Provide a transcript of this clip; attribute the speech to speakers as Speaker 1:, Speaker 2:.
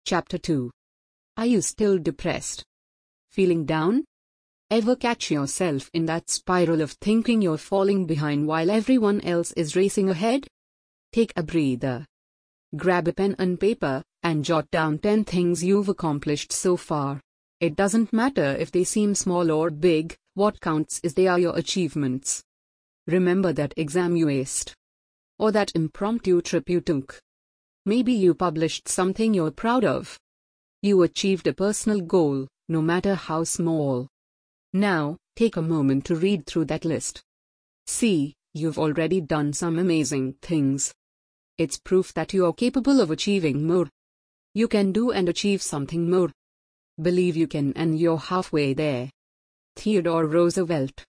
Speaker 1: Chapter 2. Are you still depressed? Feeling down? Ever catch yourself in that spiral of thinking you're falling behind while everyone else is racing ahead? Take a breather. Grab a pen and paper, and jot down 10 things you've accomplished so far. It doesn't matter if they seem small or big, what counts is they are your achievements. Remember that exam you aced. Or that impromptu trip you took. Maybe you published something you're proud of. You achieved a personal goal, no matter how small. Now, take a moment to read through that list. See, you've already done some amazing things. It's proof that you are capable of achieving more. You can do and achieve something more. Believe you can, and you're halfway there. Theodore Roosevelt.